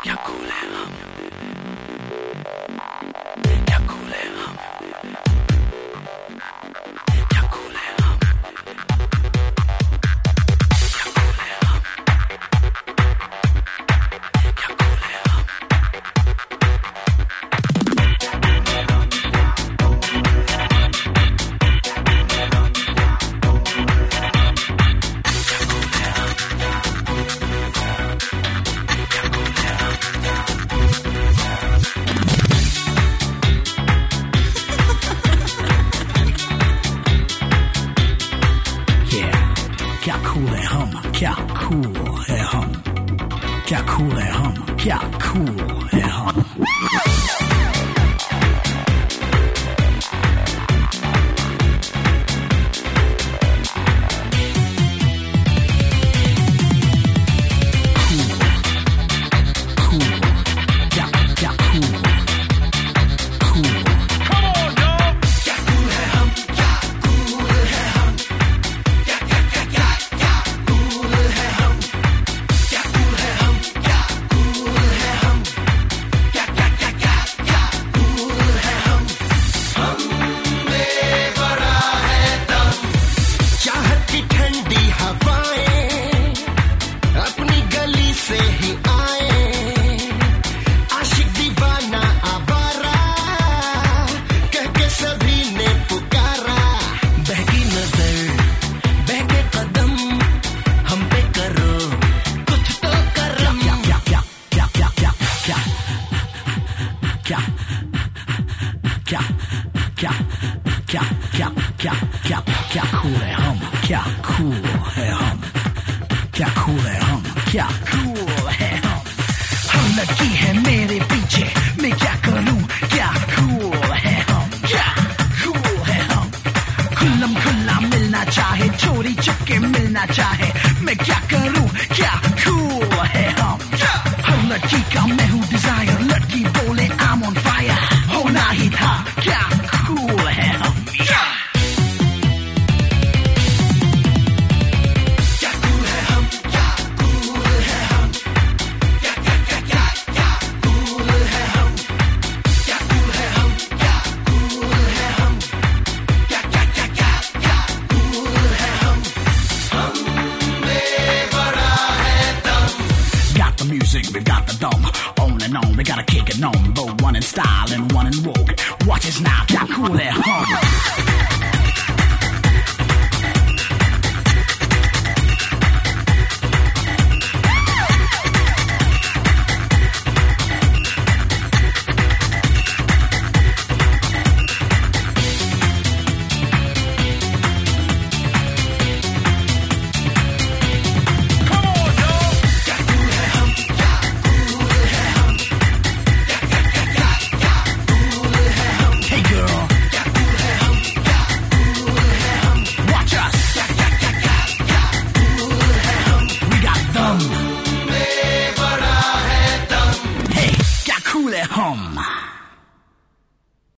क्या कूल है हम, क्या कूल है हम, क्या कूल है हम, क्या कूल है हम, क्या कूल है हम। क्या कूल है हम, क्या कूल है हम, क्या कूल है हम, क्या कूल है हम। क्या कूल है हम, क्या कूल है हम, क्या कूल है हम, क्या कूल है हम। हम लड़की है मेरे पीछे, मैं क्या करूं, क्या कूल है हम, क्या कूल है हम। खुल्लम खुल्ला मिलना चाहे, चोरी चुपके मिलना चाहे, मैं क्या करूं, क्या कूल है हम। हर लड़की का मैं हूं डिजायर, लड़की बोले I'm on fire, होना ही था, क्या कूल है हम। We got the dome, on and on, we gotta kick it on. Both one in style and one in vogue. Watch us now, क्या cool है हम।